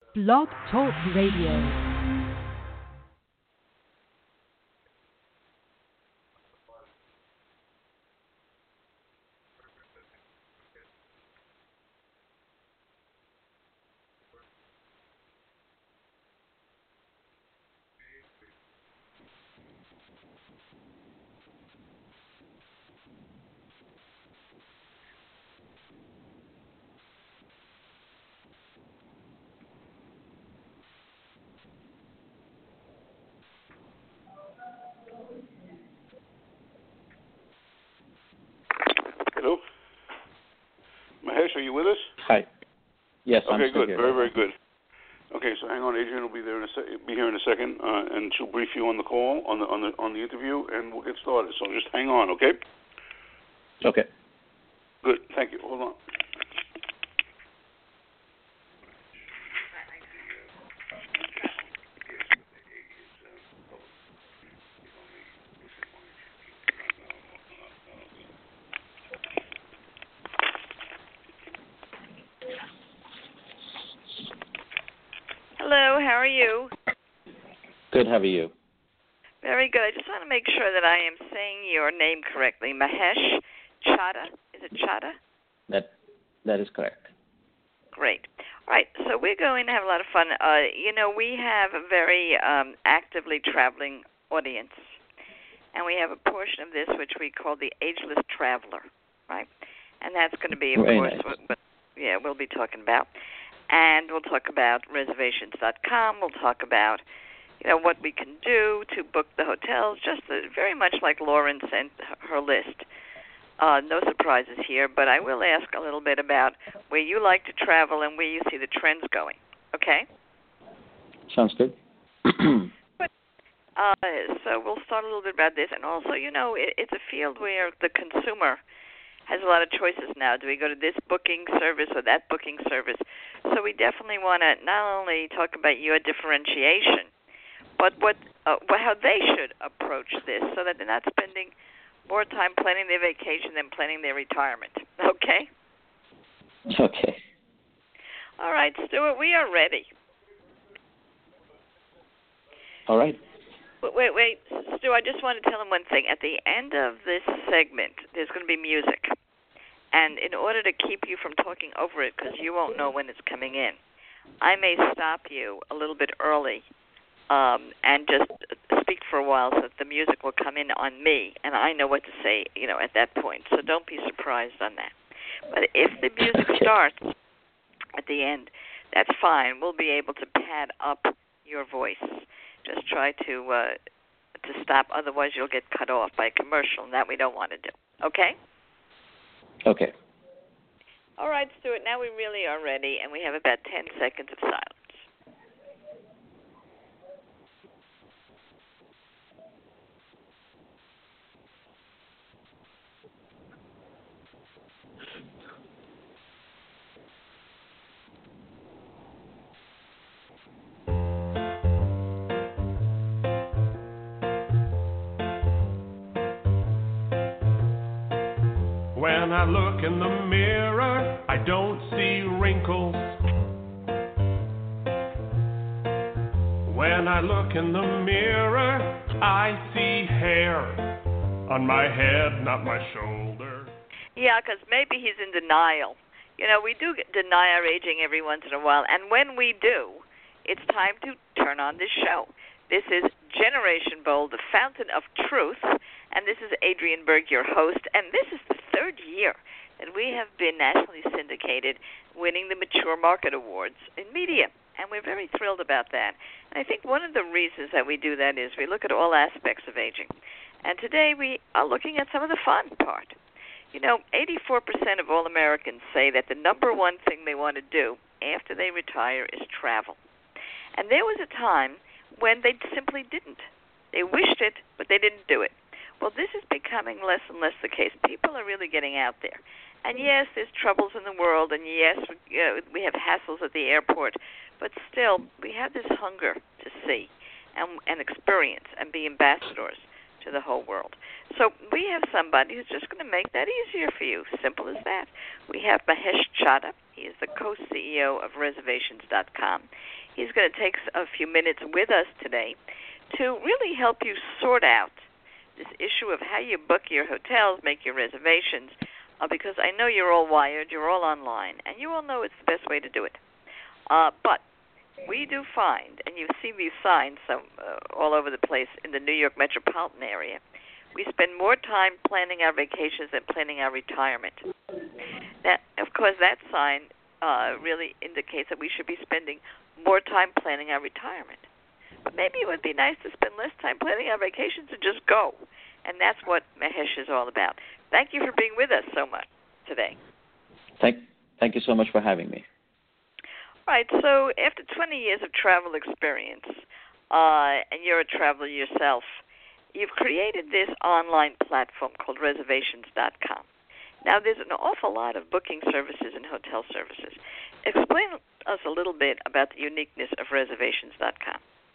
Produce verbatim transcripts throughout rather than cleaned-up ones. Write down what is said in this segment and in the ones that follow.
Blog Talk Radio. Hello? Mahesh, are you with us? Hi. Yes, I'm Okay, still good. here. Very, very good. Okay, so hang on. Adrian will be there in a se- be here in a second, uh, and she'll brief you on the call, on the on the on the interview, and we'll get started. So just hang on, okay? Okay. Good. Thank you. Hold on. Hello, how are you? Good, how are you? Very good. I just want to make sure that I am saying your name correctly. Mahesh Chadha. Is it Chadha? That that is correct. Great. All right, so we're going to have a lot of fun. Uh, you know, we have a very um, actively traveling audience, and we have a portion of this which we call the ageless traveler, right? And that's going to be, of Very course, nice. what, what yeah, we'll be talking about. And we'll talk about reservations dot com. We'll talk about, you know, what we can do to book the hotels, just uh, very much like Lauren sent her list. Uh, no surprises here, but I will ask a little bit about where you like to travel and where you see the trends going. Okay? Sounds good. Good. Uh, so we'll start a little bit about this. And also, you know, it, it's a field where the consumer has a lot of choices now. Do we go to this booking service or that booking service? So we definitely want to not only talk about your differentiation, but what uh, how they should approach this so that they're not spending more time planning their vacation than planning their retirement. Okay? Okay. All right, Stuart, we are ready. All right. Wait, wait, wait. Stu, I just want to tell him one thing. At the end of this segment, there's going to be music. And in order to keep you from talking over it, because you won't know when it's coming in, I may stop you a little bit early um, and just speak for a while so that the music will come in on me, and I know what to say, you know, at that point. So don't be surprised on that. But if the music starts at the end, that's fine. We'll be able to pad up your voice. Just try to uh, to stop. Otherwise, you'll get cut off by a commercial, and that we don't want to do. Okay? Okay. All right, Stuart. Now we really are ready, and we have about ten seconds of silence. When I look in the mirror, I don't see wrinkles. When I look in the mirror, I see hair on my head, not my shoulder. Yeah, because maybe he's in denial. You know, we do get, deny our aging every once in a while, and when we do, it's time to turn on this show. This is Generation Bold, the fountain of truth, and this is Adrienne Berg, your host, and this is the third year that we have been nationally syndicated, winning the Mature Market Awards in media, and we're very thrilled about that. And I think one of the reasons that we do that is we look at all aspects of aging, and today we are looking at some of the fun part. You know, eighty-four percent of all Americans say that the number one thing they want to do after they retire is travel. And there was a time when they simply didn't. They wished it, but they didn't do it. Well, this is becoming less and less the case. People are really getting out there. And yes, there's troubles in the world, and yes, we, uh, we have hassles at the airport, but still, we have this hunger to see and, and experience and be ambassadors to the whole world. So we have somebody who's just going to make that easier for you. Simple as that. We have Mahesh Chadha. He is the co-C E O of reservations dot com. He's going to take a few minutes with us today to really help you sort out this issue of how you book your hotels, make your reservations, uh, because I know you're all wired, you're all online, and you all know it's the best way to do it. Uh, but we do find, and you see these signs some, uh, all over the place in the New York metropolitan area, we spend more time planning our vacations than planning our retirement. That, of course, that sign uh, really indicates that we should be spending more time planning our retirement. But maybe it would be nice to spend less time planning our vacations and just go. And that's what Mahesh is all about. Thank you for being with us so much today. Thank, thank you so much for having me. All right, so after twenty years of travel experience, uh, and you're a traveler yourself, you've created this online platform called reservations dot com. Now, there's an awful lot of booking services and hotel services. Explain us a little bit about the uniqueness of reservations dot com.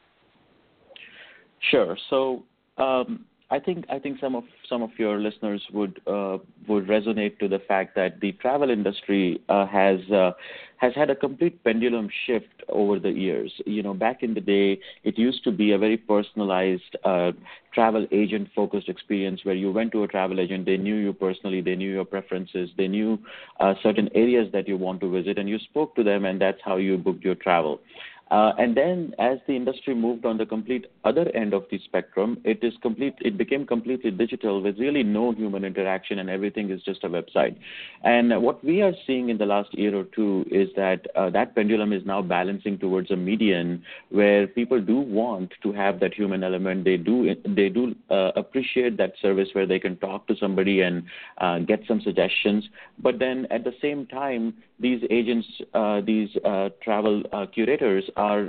Sure. So um, I think I think some of some of your listeners would uh, would resonate to the fact that the travel industry uh, has uh, has had a complete pendulum shift over the years. You know, back in the day, it used to be a very personalized uh, travel agent focused experience where you went to a travel agent, they knew you personally, they knew your preferences, they knew uh, certain areas that you want to visit, and you spoke to them, and that's how you booked your travel. Uh, and then, as the industry moved on the complete other end of the spectrum, it is complete. It became completely digital with really no human interaction, and everything is just a website. And what we are seeing in the last year or two is that uh, that pendulum is now balancing towards a median where people do want to have that human element. They do they do uh, appreciate that service where they can talk to somebody and uh, get some suggestions. But then, at the same time, these agents, uh, these uh, travel uh, curators are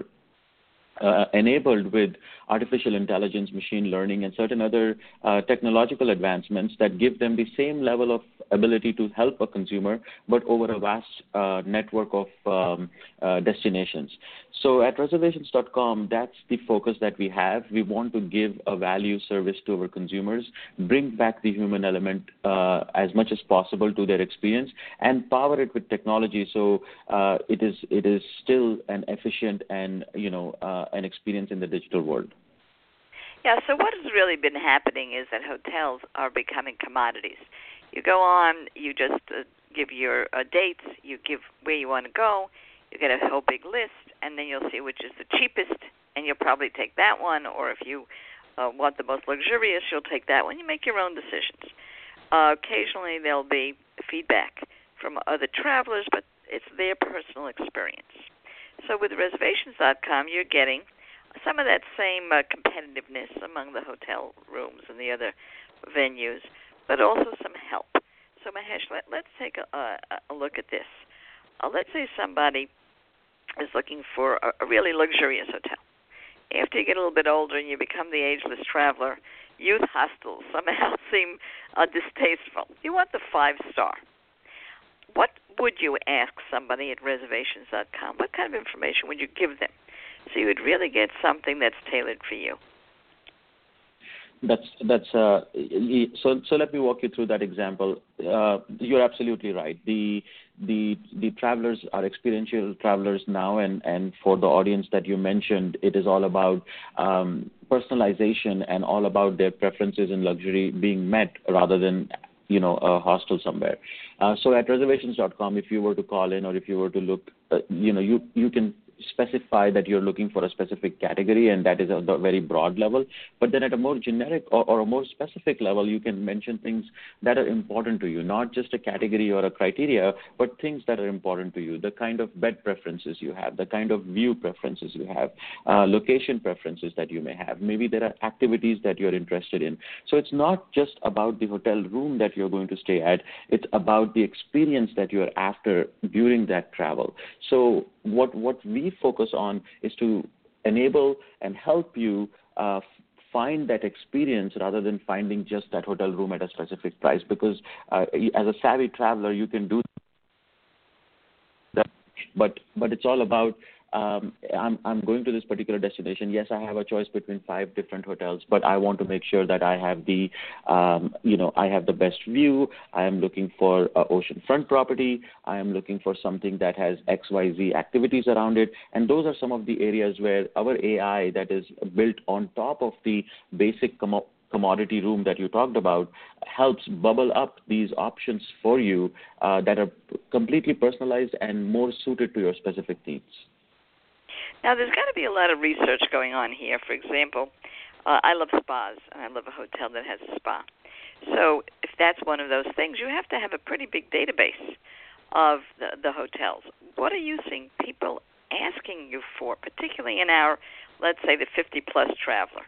uh, enabled with artificial intelligence, machine learning, and certain other uh, technological advancements that give them the same level of ability to help a consumer, but over a vast uh, network of um, uh, destinations. So at reservations dot com, that's the focus that we have. We want to give a value service to our consumers, bring back the human element uh, as much as possible to their experience, and power it with technology so uh, it is it is still an efficient and you know uh, an experience in the digital world. Yeah, so what has really been happening is that hotels are becoming commodities. You go on, you just uh, give your uh, dates, you give where you want to go, you get a whole big list, and then you'll see which is the cheapest, and you'll probably take that one, or if you uh, want the most luxurious, you'll take that one. You make your own decisions. Uh, occasionally there'll be feedback from other travelers, but it's their personal experience. So with reservations dot com, you're getting some of that same uh, competitiveness among the hotel rooms and the other venues, but also some help. So, Mahesh, let, let's take a, a, a look at this. Uh, let's say somebody is looking for a, a really luxurious hotel. After you get a little bit older and you become the ageless traveler, youth hostels somehow seem uh, distasteful. You want the five-star. What would you ask somebody at reservations dot com? What kind of information would you give them so you would really get something that's tailored for you? That's that's uh, so. So let me walk you through that example. Uh, you're absolutely right. The the the travelers are experiential travelers now, and, and for the audience that you mentioned, it is all about um, personalization and all about their preferences in luxury being met rather than you know a hostel somewhere. Uh, so at reservations dot com, if you were to call in or if you were to look, uh, you know you you can specify that you're looking for a specific category, and that is at a very broad level. But then at a more generic or, or a more specific level, you can mention things that are important to you, not just a category or a criteria, but things that are important to you, the kind of bed preferences you have, the kind of view preferences you have, uh, location preferences that you may have. Maybe there are activities that you're interested in. So it's not just about the hotel room that you're going to stay at. It's about the experience that you're after during that travel. So what what we focus on is to enable and help you uh, find that experience rather than finding just that hotel room at a specific price, because uh, as a savvy traveler, you can do that. But, but it's all about um, I'm I'm going to this particular destination. Yes, I have a choice between five different hotels, but I want to make sure that I have the, um, you know, I have the best view. I am looking for uh, oceanfront property. I am looking for something that has X Y Z activities around it, and those are some of the areas where our A I that is built on top of the basic com- commodity room that you talked about helps bubble up these options for you uh, that are completely personalized and more suited to your specific needs. Now, there's got to be a lot of research going on here. For example, uh, I love spas, and I love a hotel that has a spa. So if that's one of those things, you have to have a pretty big database of the, the hotels. What are you seeing people asking you for, particularly in our, let's say, the fifty-plus traveler?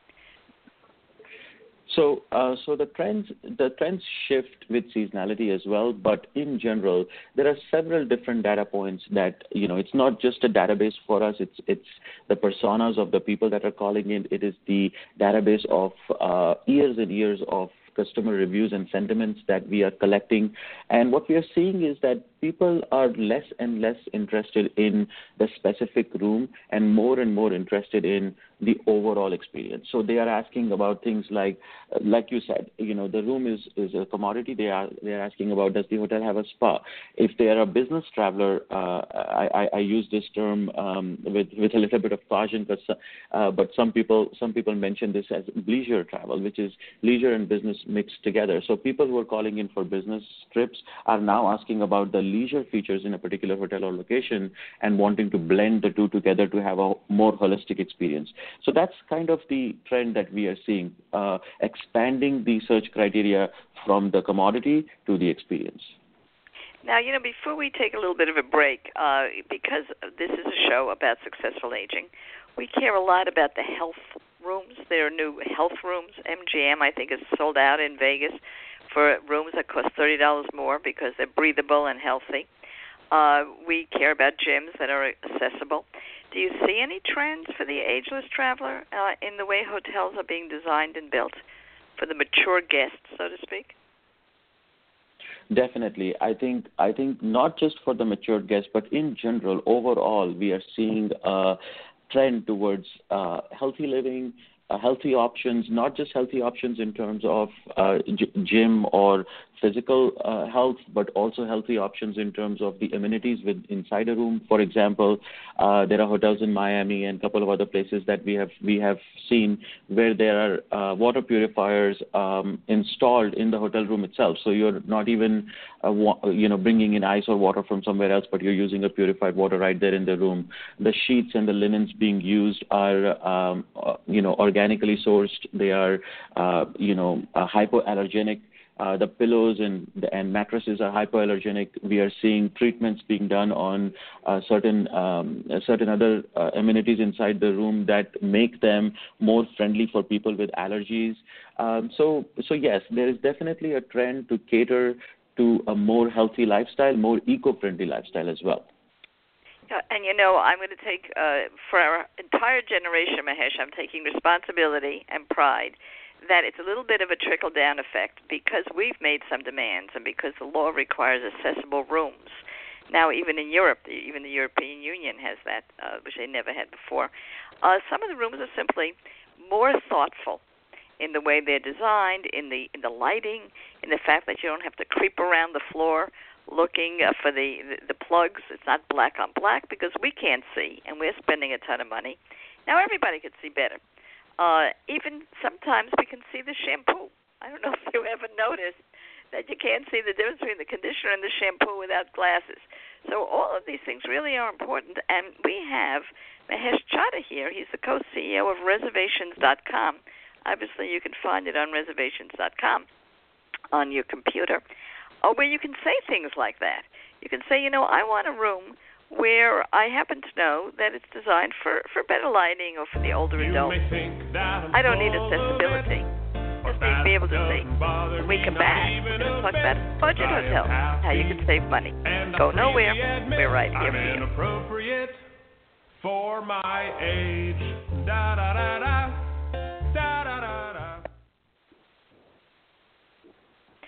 So, uh, so the trends the trends shift with seasonality as well. But in general, there are several different data points that, you know, it's not just a database for us. It's it's the personas of the people that are calling in. It is the database of uh, years and years of customer reviews and sentiments that we are collecting. And what we are seeing is that people are less and less interested in the specific room and more and more interested in the overall experience. So they are asking about things like, like you said, you know, the room is, is a commodity. They are they are asking about, does the hotel have a spa? If they are a business traveler, uh, I, I, I use this term um, with with a little bit of caution, but uh, but some people some people mention this as leisure travel, which is leisure and business mixed together. So people who are calling in for business trips are now asking about the leisure features in a particular hotel or location and wanting to blend the two together to have a more holistic experience. So that's kind of the trend that we are seeing, uh, expanding the search criteria from the commodity to the experience. Now, you know, before we take a little bit of a break, uh, because this is a show about successful aging, we care a lot about the health rooms. There are new health rooms. M G M, I think, is sold out in Vegas for rooms that cost thirty dollars more because they're breathable and healthy. Uh, we care about gyms that are accessible. Do you see any trends for the ageless traveler uh, in the way hotels are being designed and built for the mature guest, so to speak? Definitely. I think I think not just for the mature guest, but in general, overall, we are seeing a trend towards uh, healthy living, uh, healthy options, not just healthy options in terms of uh, g- gym or physical uh, health, but also healthy options in terms of the amenities with inside a room. For example, uh, there are hotels in Miami and a couple of other places that we have we have seen where there are uh, water purifiers um, installed in the hotel room itself. So you're not even uh, wa- you know bringing in ice or water from somewhere else, but you're using a purified water right there in the room. The sheets and the linens being used are um, uh, you know organically sourced. They are uh, you know uh, hypoallergenic. Uh, the pillows and and mattresses are hypoallergenic. We are seeing treatments being done on uh, certain um, certain other uh, amenities inside the room that make them more friendly for people with allergies. Um, so so yes, there is definitely a trend to cater to a more healthy lifestyle, more eco-friendly lifestyle as well. And, you know, I'm going to take, uh, for our entire generation, Mahesh, I'm taking responsibility and pride that it's a little bit of a trickle-down effect because we've made some demands and because the law requires accessible rooms. Now, even in Europe, even the European Union has that, uh, which they never had before. Uh, some of the rooms are simply more thoughtful in the way they're designed, in the in the lighting, in the fact that you don't have to creep around the floor looking uh, for the, the, the plugs. It's not black on black because we can't see, and we're spending a ton of money. Now, everybody can see better. Uh, even sometimes we can see the shampoo. I don't know if you ever noticed that you can't see the difference between the conditioner and the shampoo without glasses. So all of these things really are important, and we have Mahesh Chaddha here. He's the co-C E O of reservations dot com. Obviously, you can find it on reservations dot com on your computer, or where you can say things like that. You can say, you know, I want a room where I happen to know that it's designed for, for better lighting or for the older adults. I don't need accessibility. Just need to be able to see. When we come back, we're going to talk about budget hotels, how you can save money. Go nowhere. We're right here for you. Inappropriate for my age. Da da da da. Da da da da.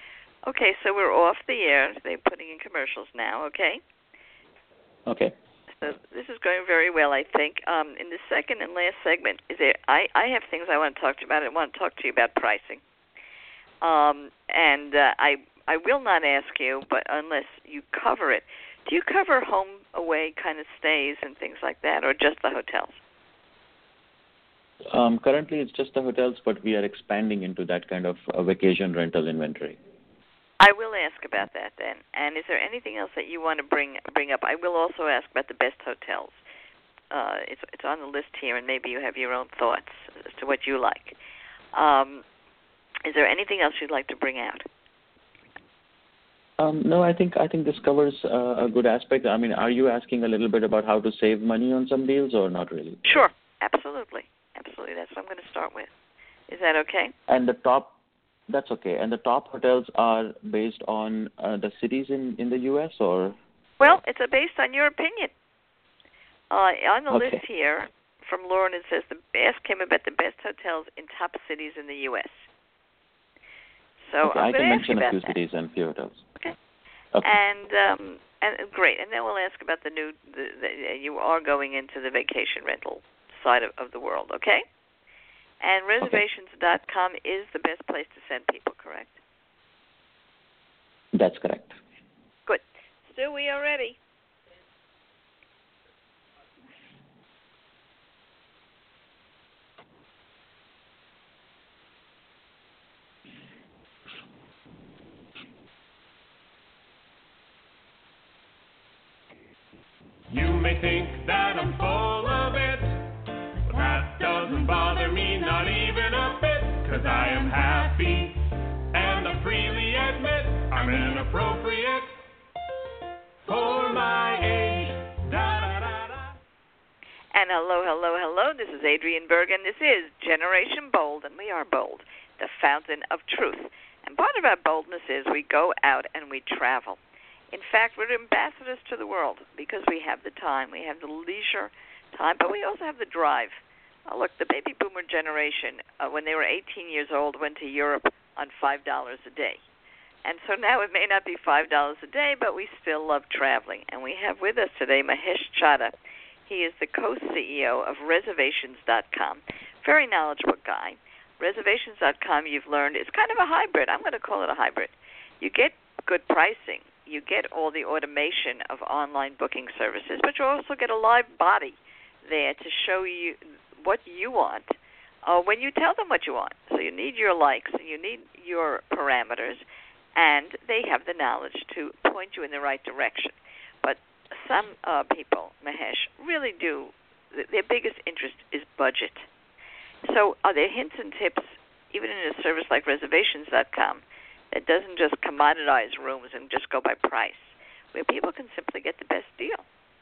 Okay, so we're off the air. They're putting in commercials now, okay? Okay. So this is going very well, I think. Um, in the second and last segment, is there? I, I have things I want to talk to you about. I want to talk to you about pricing. Um, and uh, I I will not ask you, but unless you cover it, do you cover home away kind of stays and things like that, or just the hotels? Um, currently, it's just the hotels, but we are expanding into that kind of uh, vacation rental inventory. I will ask about that then. And is there anything else that you want to bring bring up? I will also ask about the best hotels. Uh, it's it's on the list here, and maybe you have your own thoughts as to what you like. Um, is there anything else you'd like to bring out? Um, no, I think I think this covers uh, a good aspect. I mean, are you asking a little bit about how to save money on some deals, or not really? Sure, absolutely, absolutely. That's what I'm going to start with. Is that okay? And the top. That's okay. And the top hotels are based on uh, the cities in, in the U S, or? Well, it's uh, based on your opinion. Uh, on the okay. list here from Lauren, it says the ask him about the best hotels in top cities in the U S. So okay, I'm I can ask mention you a few that. cities and a few hotels. Okay. Okay. And um, and great. And then we'll ask about the new. The, the, you are going into the vacation rental side of, of the world. Okay. And reservations dot com is the best place to send people, correct? That's correct. Good. Stu, we are ready. You may think that I'm full of it, but that doesn't bother me, not even a bit, 'cause I am happy, and I freely admit I'm inappropriate for my age. Da, da, da, da. And hello, hello, hello. This is Adrienne Bergen. This is Generation Bold, and we are bold, the fountain of truth. And part of our boldness is we go out and we travel. In fact, we're ambassadors to the world because we have the time, we have the leisure time, but we also have the drive. Oh, look, the baby boomer generation, uh, when they were eighteen years old, went to Europe on five dollars a day. And so now it may not be five dollars a day, but we still love traveling. And we have with us today Mahesh Chadha. He is the co-C E O of reservations dot com. Very knowledgeable guy. reservations dot com, you've learned, is kind of a hybrid. I'm going to call it a hybrid. You get good pricing. You get all the automation of online booking services, but you also get a live body there to show you what you want uh, when you tell them what you want. So you need your likes, and you need your parameters, and they have the knowledge to point you in the right direction. But some uh, people, Mahesh, really do, their biggest interest is budget. So are there hints and tips, even in a service like reservations dot com, that doesn't just commoditize rooms and just go by price, where people can simply get the best deal?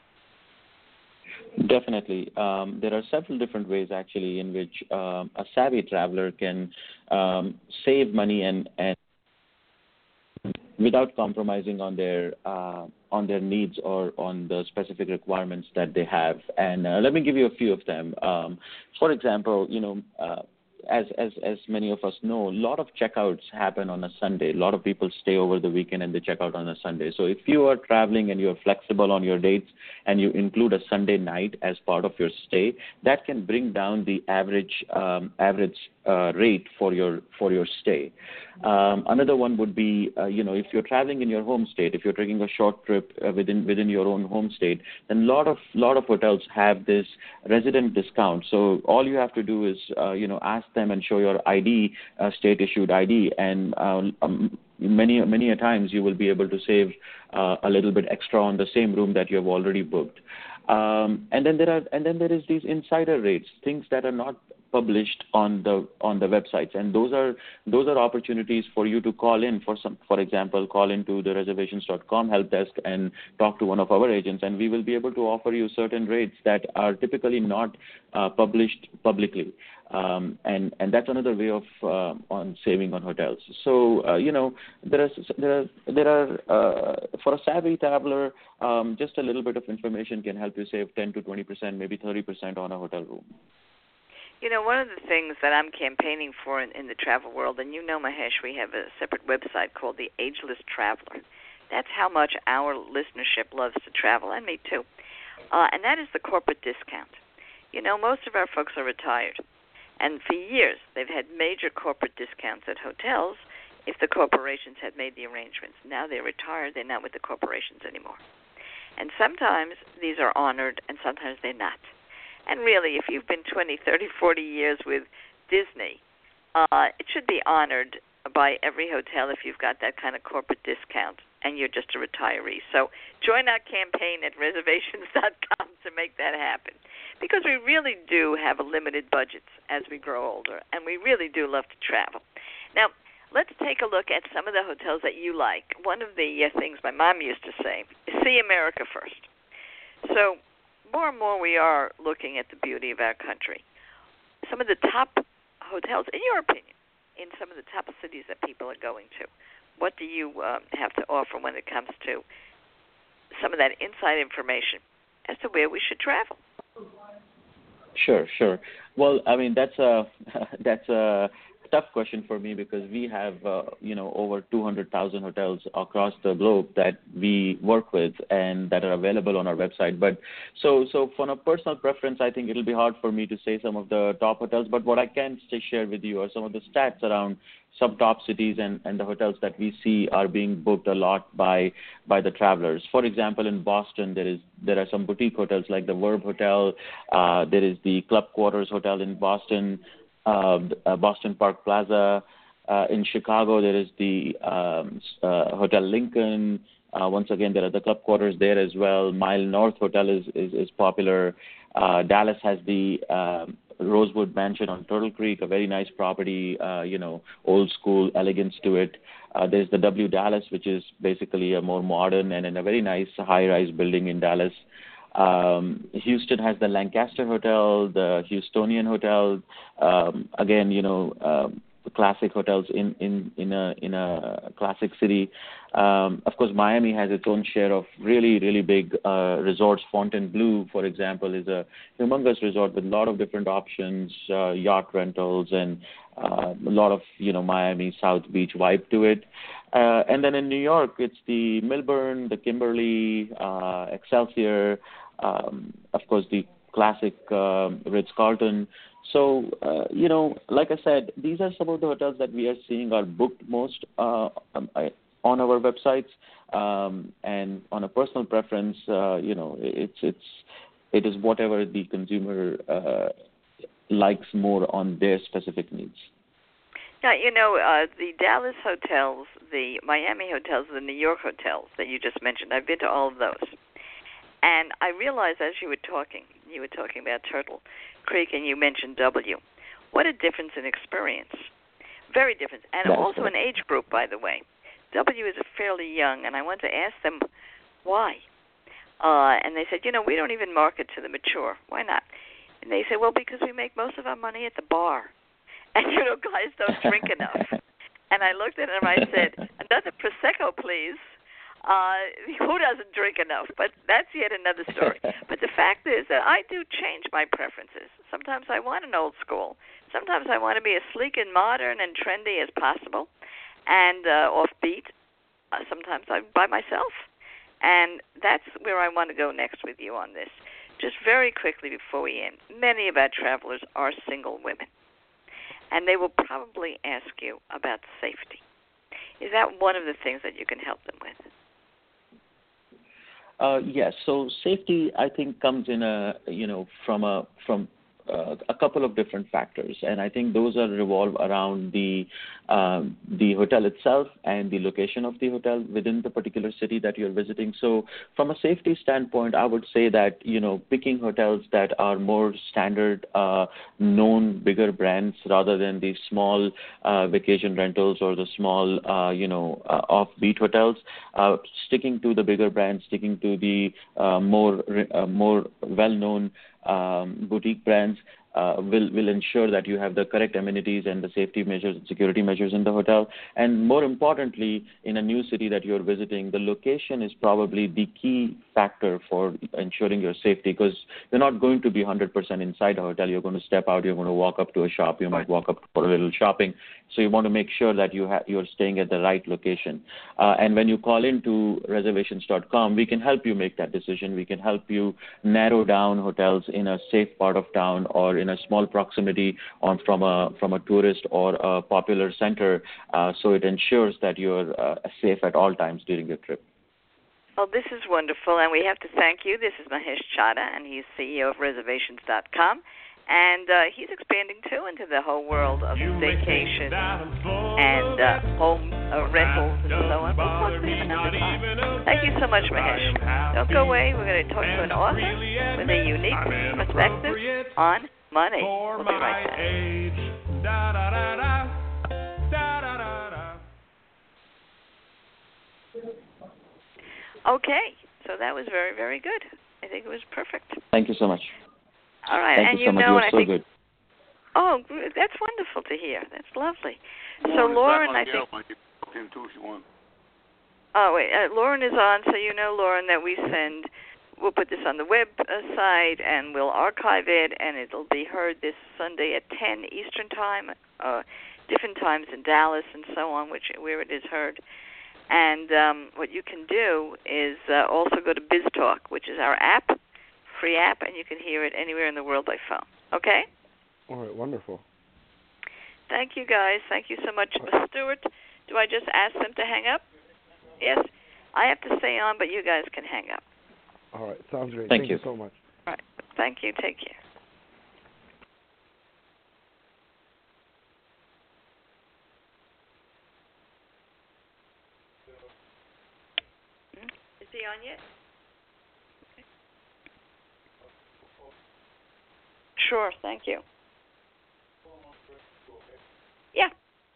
Definitely. Um, there are several different ways, actually, in which um, a savvy traveler can um, save money and, and without compromising on their uh, on their needs or on the specific requirements that they have. And uh, let me give you a few of them. Um, for example, you know, uh, as as as many of us know, a lot of checkouts happen on a Sunday. A lot of people stay over the weekend and they check out on a Sunday. So if you are traveling and you're flexible on your dates and you include a Sunday night as part of your stay, that can bring down the average um, average uh, rate for your for your stay. Um, another one would be, uh, you know, if you're traveling in your home state, if you're taking a short trip uh, within within your own home state, then a lot of lot of hotels have this resident discount. So all you have to do is, uh, you know, ask them and show your I D, uh, state issued I D, and uh, um, many many a times you will be able to save uh, a little bit extra on the same room that you have already booked. Um, and then there are and then there is these insider rates, things that are not published on the on the websites, and those are those are opportunities for you to call in for some for example call into the reservations dot com help desk and talk to one of our agents, and we will be able to offer you certain rates that are typically not uh, published publicly. Um, and, and that's another way of uh, on saving on hotels. So uh, you know there are there are there are uh, for a savvy traveler, um, just a little bit of information can help you save ten to twenty percent, maybe thirty percent on a hotel room. You know, one of the things that I'm campaigning for in, in the travel world, and you know, Mahesh, we have a separate website called The Ageless Traveler. That's how much our listenership loves to travel, and me too. uh, and that is the corporate discount. You know, most of our folks are retired, and for years they've had major corporate discounts at hotels if the corporations had made the arrangements. Now they're retired, they're not with the corporations anymore. And sometimes these are honored, and sometimes they're not. And really, if you've been twenty, thirty, forty years with Disney, uh, it should be honored by every hotel if you've got that kind of corporate discount and you're just a retiree. So join our campaign at reservations dot com to make that happen, because we really do have a limited budgets as we grow older, and we really do love to travel. Now, let's take a look at some of the hotels that you like. One of the uh, things my mom used to say is see America first. So more and more we are looking at the beauty of our country. Some of the top hotels, in your opinion, in some of the top cities that people are going to, what do you um, have to offer when it comes to some of that inside information as to where we should travel? Sure, sure. Well, I mean, that's a that's a tough question for me, because we have, uh, you know, over two hundred thousand hotels across the globe that we work with and that are available on our website. But so, so from a personal preference, I think it'll be hard for me to say some of the top hotels. But what I can share with you are some of the stats around some top cities and, and the hotels that we see are being booked a lot by by the travelers. For example, in Boston, there is there are some boutique hotels like the Verb Hotel. Uh, there is the Club Quarters Hotel in Boston. Uh, uh, Boston Park Plaza. Uh, in Chicago, there is the um, uh, Hotel Lincoln. Uh, once again, there are the Club Quarters there as well. Mile North Hotel is, is, is popular. Uh, Dallas has the um, Rosewood Mansion on Turtle Creek, a very nice property, uh, you know, old school elegance to it. Uh, there's the W Dallas, which is basically a more modern and in a very nice high-rise building in Dallas. Um, Houston has the Lancaster Hotel, the Houstonian Hotel. Um, again, you know, um, classic hotels in, in, in a in a classic city. Um, of course, Miami has its own share of really, really big uh, resorts. Fontainebleau, for example, is a humongous resort with a lot of different options, uh, yacht rentals, and uh, a lot of, you know, Miami South Beach vibe to it. Uh, and then in New York, it's the Milburn, the Kimberly, uh, Excelsior, um, of course, the classic uh, Ritz-Carlton. So, uh, you know, like I said, these are some of the hotels that we are seeing are booked most uh, on our websites. Um, and on a personal preference, uh, you know, it's it's it is whatever the consumer uh, likes more on their specific needs. Now, you know, uh, the Dallas hotels, the Miami hotels, the New York hotels that you just mentioned, I've been to all of those. And I realized as you were talking, you were talking about Turtle Creek and you mentioned W. What a difference in experience. Very different. And That's also right. an age group, by the way. W is fairly young, and I went to ask them why. Uh, and they said, you know, we don't even market to the mature. Why not? And they said, well, because we make most of our money at the bar. And, you know, guys don't drink enough. And I looked at them and I said, another Prosecco, please. Uh, who doesn't drink enough? But that's yet another story. But the fact is that I do change my preferences. Sometimes I want an old school. Sometimes I want to be as sleek and modern and trendy as possible and uh, offbeat. Uh, sometimes I'm by myself. And that's where I want to go next with you on this. Just very quickly before we end, many of our travelers are single women. And they will probably ask you about safety. Is that one of the things that you can help them with? Uh, yes. So safety, I think, comes in a you know from a from uh, a couple of different factors, and I think those are revolve around the um, the hotel itself and the location of the hotel within the particular city that you're visiting. So from a safety standpoint, I would say that you know picking hotels that are more standard, uh, known, bigger brands rather than the small uh, vacation rentals or the small uh, you know uh, offbeat hotels. Uh, sticking to the bigger brands, sticking to the uh, more uh, more well-known um, boutique brands uh, will will ensure that you have the correct amenities and the safety measures and security measures in the hotel. And more importantly, in a new city that you're visiting, the location is probably the key factor for ensuring your safety, because you're not going to be one hundred percent inside a hotel. You're going to step out, you're going to walk up to a shop, you might walk up for a little shopping, So you want to make sure that you ha- you're staying at the right location. Uh, and when you call into reservations dot com, we can help you make that decision. We can help you narrow down hotels in a safe part of town or in a small proximity on from a from a tourist or a popular center, uh, so it ensures that you're uh, safe at all times during your trip. Well, this is wonderful, and we have to thank you. This is Mahesh Chadha, and he's C E O of reservations dot com. And uh, he's expanding, too, into the whole world of staycation and uh, home uh, rentals and so on. We'll talk to him another time. Thank you so much, Mahesh. Don't go away. We're going to talk to an author with a unique perspective on money. We'll be right back. Okay, so that was very, very good. I think it was perfect. Thank you so much. All right, Thank and you you so much. know, You're and I so think, good. Oh, that's wonderful to hear. That's lovely. Lauren so, Lauren, I think. think. I can talk to him too if you want. Oh wait, uh, Lauren is on, so you know, Lauren, that we send. We'll put this on the web uh, site, and we'll archive it, and it'll be heard this Sunday at ten Eastern time, uh, different times in Dallas and so on, which where it is heard. And um, what you can do is uh, also go to BizTalk, which is our app, free app, and you can hear it anywhere in the world by phone. Okay? All right, wonderful. Thank you, guys. Thank you so much. Right. Stuart, do I just ask them to hang up? Yes? I have to stay on, but you guys can hang up. All right, sounds great. Thank, Thank you. you so much. All right. Thank you. Take care. Is he on yet? Okay. Sure, thank you. Yeah.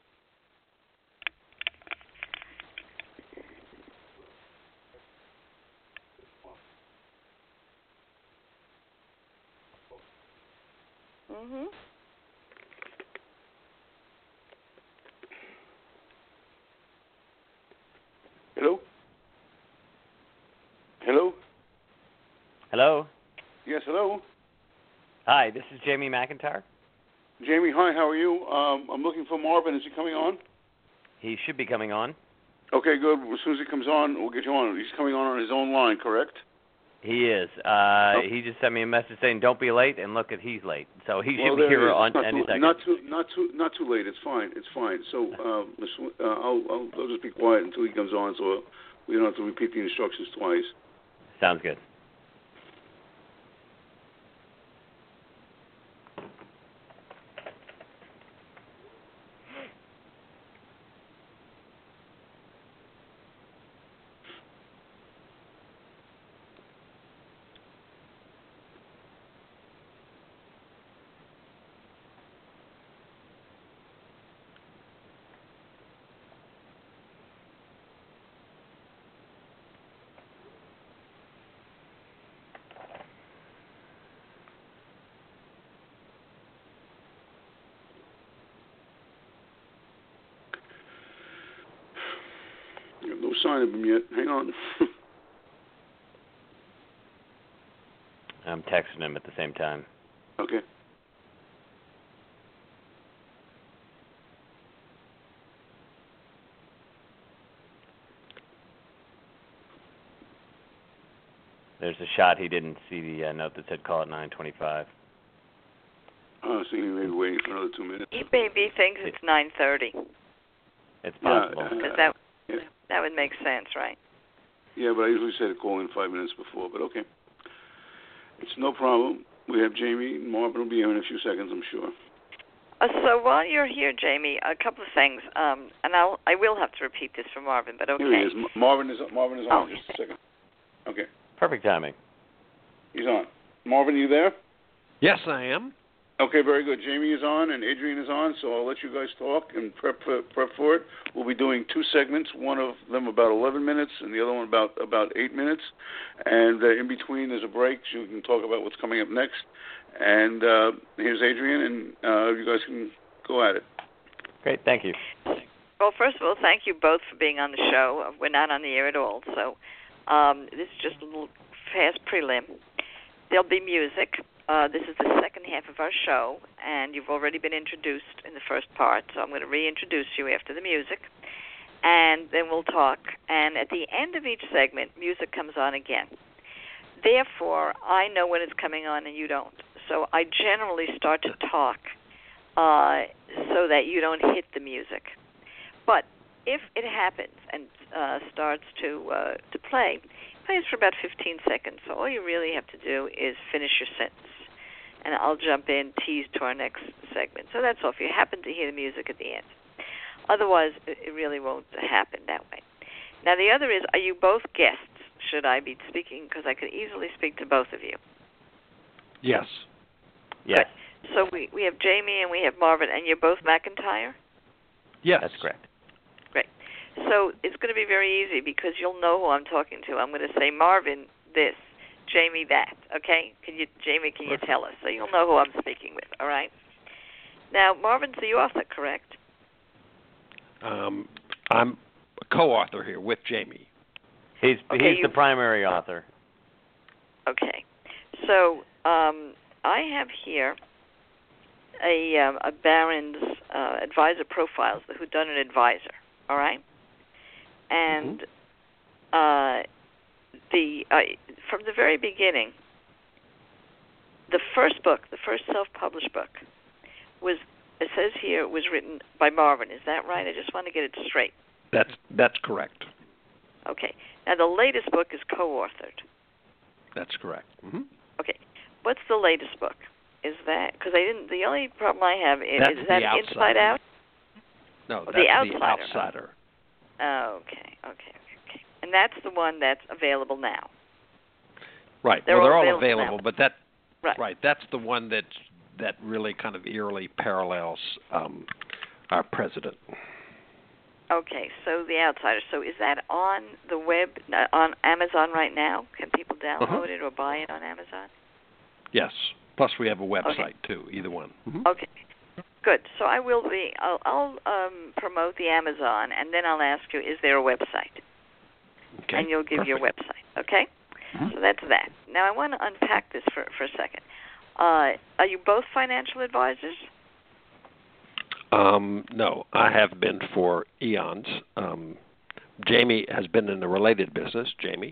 Mhm. Hello? Hello? Hello? Yes, hello? Hi, this is Jamie McIntyre. Jamie, hi, how are you? Um, I'm looking for Marvin. Is he coming on? He should be coming on. Okay, good. As soon as he comes on, we'll get you on. He's coming on on his own line, correct? He is. Uh, oh. He just sent me a message saying, "Don't be late," and look at he's late. So he well, should be here on not any too, second. Not too, not too, not too late. It's fine. It's fine. So uh, uh, I'll, I'll, I'll just be quiet until he comes on, so we don't have to repeat the instructions twice. Sounds good. No sign of him yet. Hang on. I'm texting him at the same time. Okay. There's a shot he didn't see the uh, note that said call at nine twenty-five. Oh, so he may be waiting for another two minutes. He maybe thinks it's nine thirty. It's possible. Yeah, Because that, yeah. that would make sense, right? Yeah, but I usually say to call in five minutes before, but okay. It's no problem. We have Jamie. Marvin will be here in a few seconds, I'm sure. Uh, so while you're here, Jamie, a couple of things, um, and I'll I will have to repeat this for Marvin, but okay. Here he is. M- Marvin is Marvin is on. Oh, Just a second. Okay, Perfect timing. he's on. Marvin, you there? Yes, I am. Okay, very good. Jamie is on and Adrian is on, so I'll let you guys talk and prep for, prep for it. We'll be doing two segments, one of them about eleven minutes and the other one about about eight minutes. And uh, in between, there's a break, so you can talk about what's coming up next. And uh, here's Adrian, and uh, you guys can go at it. Great, thank you. Well, first of all, thank you both for being on the show. We're not on the air at all, so um, this is just a little fast prelim. There'll be music. uh, this is the second half of our show, and you've already been introduced in the first part, so I'm going to reintroduce you after the music, and then we'll talk. And at the end of each segment, music comes on again. Therefore, I know when it's coming on and you don't. So I generally start to talk uh, so that you don't hit the music. But if it happens and uh, starts to uh, to play, it plays for about fifteen seconds. So all you really have to do is finish your sentence. And I'll jump in, tease to our next segment. So that's all. If you happen to hear the music at the end. Otherwise, it really won't happen that way. Now, the other is, are you both guests? Should I be speaking? Because I could easily speak to both of you. Yes. Yes. Good. So we, we have Jamie and we have Marvin, and you're both McIntyre? Yes. That's correct. Great. So it's going to be very easy because you'll know who I'm talking to. I'm going to say, Marvin, this, Jamie, that. Okay? Can you, Jamie, can you tell us? So you'll know who I'm speaking with, all right? Now, Marvin's the author, correct? Um, I'm a co-author here with Jamie. He's Okay, he's you- the primary author. Okay. So um, I have here a, um, a Barron's uh, advisor profiles, the Whodunit Advisor, all right? And uh, the uh, from the very beginning, the first book, the first self-published book, was, it says here, was written by Marvin. Is that right? I just want to get it straight. That's that's correct. Okay. Now, the latest book is co-authored. That's correct. Mm-hmm. Okay. What's the latest book? Is that, because I didn't, the only problem I have is, That's is that The Outsider. Inside Out? No, Oh, that's The The Outsider. Outsider. Oh, okay, okay, okay. And that's the one that's available now. Right. They're well, they're all all available available, now. but that Right. right. That's the one that that really kind of eerily parallels um, our president. Okay, so The Outsider. So is that on the web, uh, on Amazon right now? Can people download Uh-huh. it or buy it on Amazon? Yes. Plus, we have a website Okay. too. Either one. Mhm. Okay, good. So I will be. I'll, I'll um, promote the Amazon, and then I'll ask you: is there a website? Okay. And you'll give your Perfect. website. Okay. Mhm. So that's that. Now I want to unpack this for for a second. Uh, are you both financial advisors? Um, no, I have been for eons. Um, Jamie has been in the related business. Jamie.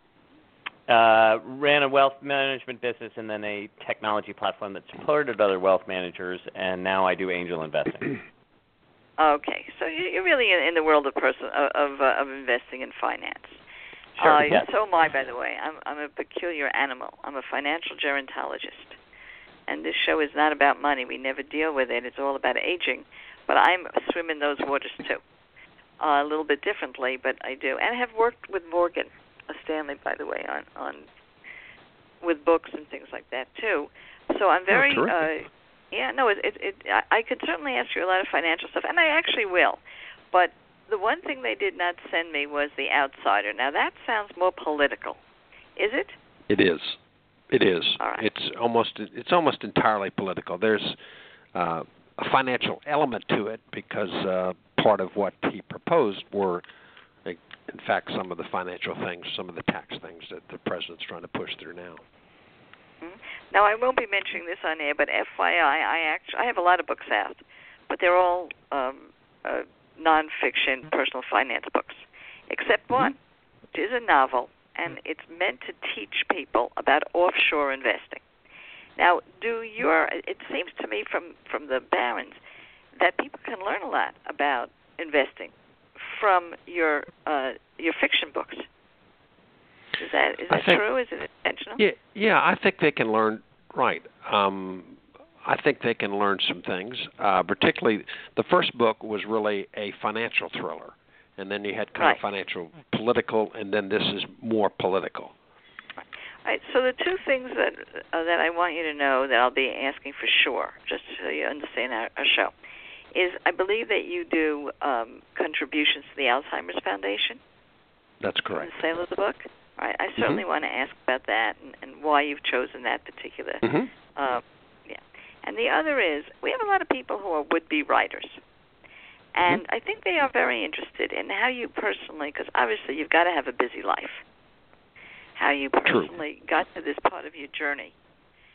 Uh, ran a wealth management business and then a technology platform that supported other wealth managers, and now I do angel investing. Okay, so you- you're really in, in the world of person of of, uh, of investing in finance. Sure, Uh, yes. So am I, by the way. I'm I'm a peculiar animal. I'm a financial gerontologist, and this show is not about money. We never deal with it. It's all about aging. But I'm swim in those waters too, uh, a little bit differently, but I do, and I have worked with Morgan Stanley, by the way, on on with books and things like that too. So I'm very. Oh, terrific. uh, Yeah, no, it, it, it, I, I could certainly ask you a lot of financial stuff, and I actually will. But the one thing they did not send me was The Outsider. Now, that sounds more political. Is it? It is. It is. All right. It's almost it's almost entirely political. There's uh, a financial element to it because uh, part of what he proposed were, like, in fact, some of the financial things, some of the tax things that the president's trying to push through now. Mm-hmm. Now, I won't be mentioning this on air, but F Y I, I actually I have a lot of books out, but they're all um, uh, nonfiction personal finance books, except Mm-hmm. one, which is a novel, and it's meant to teach people about offshore investing. Now, do your it seems to me from, from the Barron's that people can learn a lot about investing from your uh, your fiction books. Is that is I that think- true? Is it intentional? Yeah, yeah, I think they can learn. Right. Um, I think they can learn some things. Uh, particularly, the first book was really a financial thriller, and then you had kind Right. of financial, political, and then this is more political. All right. So the two things that uh, that I want you to know that I'll be asking for sure, just so you understand our, our show, is I believe that you do um, contributions to the Alzheimer's Foundation. That's from correct. The sale of the book. All right. I certainly want to ask about that and, and why you've chosen that particular. Mm-hmm. Uh, yeah. And the other is we have a lot of people who are would-be writers. And Mm-hmm. I think they are very interested in how you personally, because obviously you've got to have a busy life, how you True. personally got to this part of your journey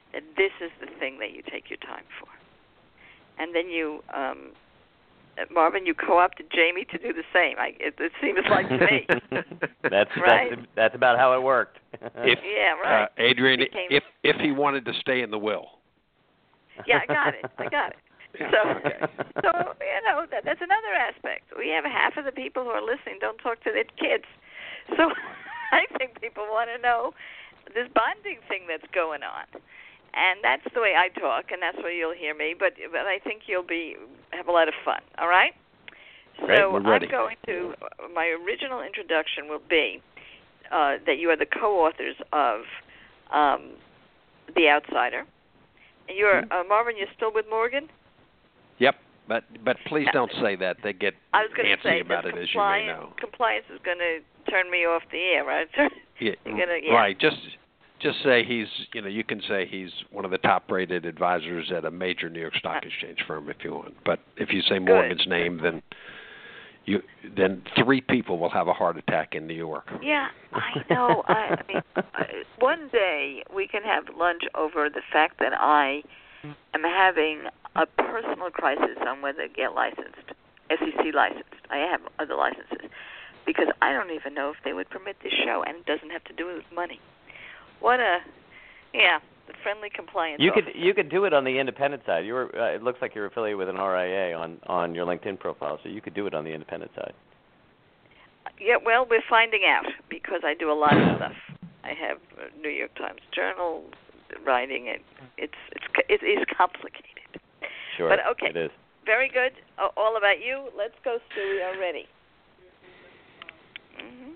that this is the thing that you take your time for. And then you, um, Marvin, you co-opted Jamie to do the same. I, it, it seems like to me. that's, right? that's that's about how it worked. if, yeah, right. Uh, Adrian, became... if if he wanted to stay in the will. Yeah, I got it. I got it. Yeah, so, okay. so you know, that, that's another aspect. We have half of the people who are listening don't talk to their kids. So I think people want to know this bonding thing that's going on. And that's the way I talk, and that's where you'll hear me. But but I think you'll be have a lot of fun. All right. Great, so we're ready. I'm going to. My original introduction will be uh, that you are the co-authors of um, The Outsider. And you're uh, Marvin. You're still with Morgan? Yep. But but please don't say that. They get I was going to antsy say about it, as you may know. Compliance is going to turn me off the air, right? Yeah, gonna, yeah. Right. Just. Just say he's, you know, you can say he's one of the top-rated advisors at a major New York Stock Exchange firm if you want. But if you say Morgan's Good. name, then you, then three people will have a heart attack in New York. Yeah, I know. I, I mean, I, one day we can have lunch over the fact that I am having a personal crisis on whether to get licensed, S E C licensed. I have other licenses because I don't even know if they would permit this show, and it doesn't have to do with money. What a, yeah, the friendly compliance. You officer. could you could do it on the independent side. You were uh, it looks like you're affiliated with an R I A on, on your LinkedIn profile, so you could do it on the independent side. Yeah, well, we're finding out because I do a lot of stuff. I have a New York Times Journal writing it. It's it's it is complicated. Sure, but okay, it is. Very good. Uh, all about you. Let's go, Stu. We are ready. Mm-hmm.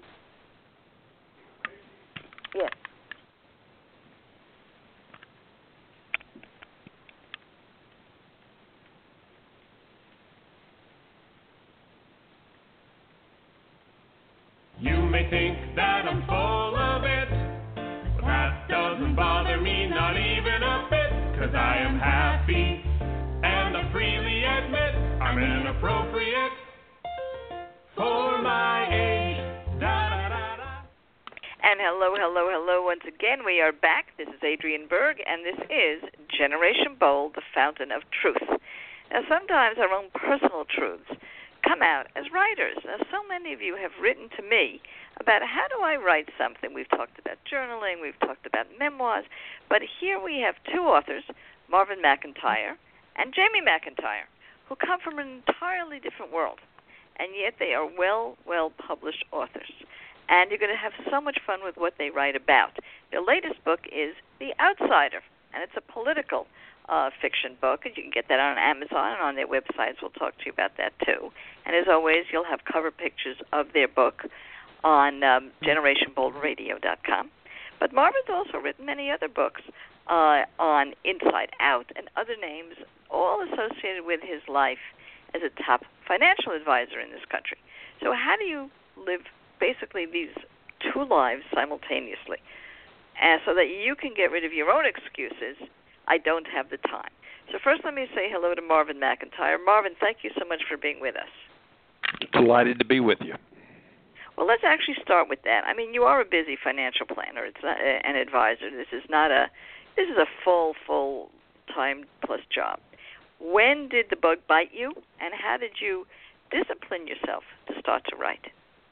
Yes. You may think that I'm full of it, but that doesn't bother me, not even a bit, 'cause I am happy, and I freely admit I'm inappropriate for my age. Da, da, da, da. And hello, hello, hello once again. We are back. This is Adrienne Berg, and this is Generation Bold, the fountain of truth. Now, sometimes our own personal truths come out as writers. Now, so many of you have written to me about how do I write something. We've talked about journaling, we've talked about memoirs, but here we have two authors, Marvin McIntyre and Jamie McIntyre, who come from an entirely different world, and yet they are well, well-published authors. And you're going to have so much fun with what they write about. Their latest book is The Outsider, and it's a political Uh, fiction book, and you can get that on Amazon and on their websites. We'll talk to you about that too. And as always, you'll have cover pictures of their book on um, generation bold radio dot com. But Marvin's also written many other books uh, on Inside Out and other names, all associated with his life as a top financial advisor in this country. So how do you live basically these two lives simultaneously, and so that you can get rid of your own excuses? I don't have the time. So first let me say hello to Marvin McIntyre. Marvin, thank you so much for being with us. Delighted to be with you. Well, let's actually start with that. I mean, you are a busy financial planner. It's not a, an advisor. This is not a this is a full, full time plus job. When did the bug bite you, and how did you discipline yourself to start to write?